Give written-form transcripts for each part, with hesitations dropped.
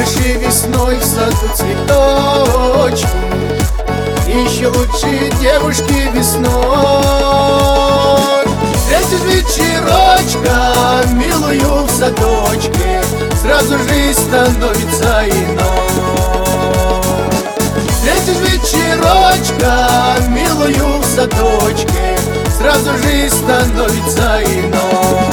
Нашей весной в саду цветочки, еще лучше девушки весной. Встретишь вечерочка, милую в садочке, сразу жизнь становится иной. Встретишь вечерочка, милую в садочке, сразу жизнь становится иной.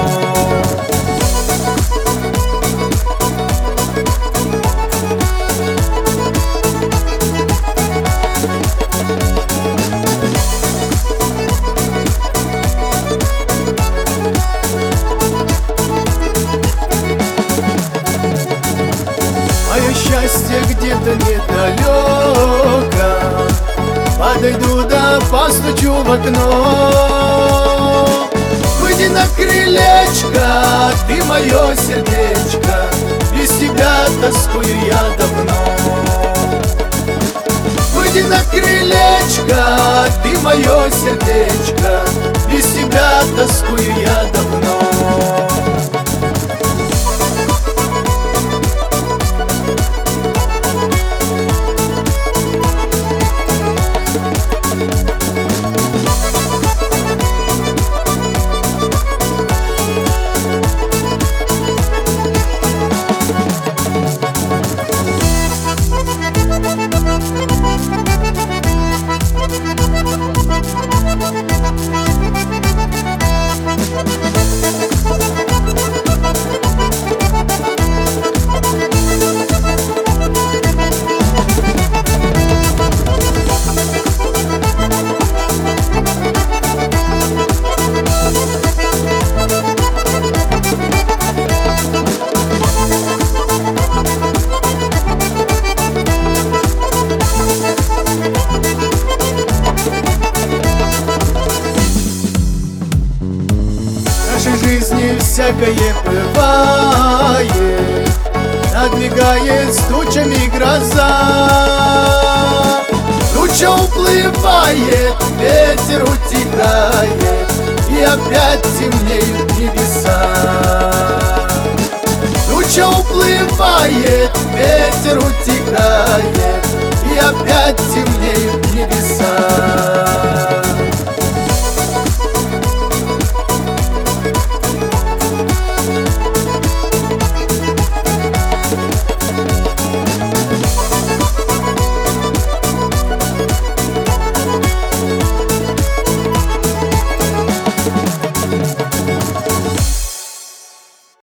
Мое счастье где-то недалеко, подойду да постучу в окно. Выйди на крылечко, ты мое сердечко, без тебя тоскую я давно. Выйди на крылечко, ты мое сердечко, без тебя тоскую я давно. В нашей жизни всякое бывает, надвигает с тучами гроза. Туча уплывает, ветер утихает, и опять темнеют небеса. Туча уплывает, ветер утихает, и опять темнеют небеса.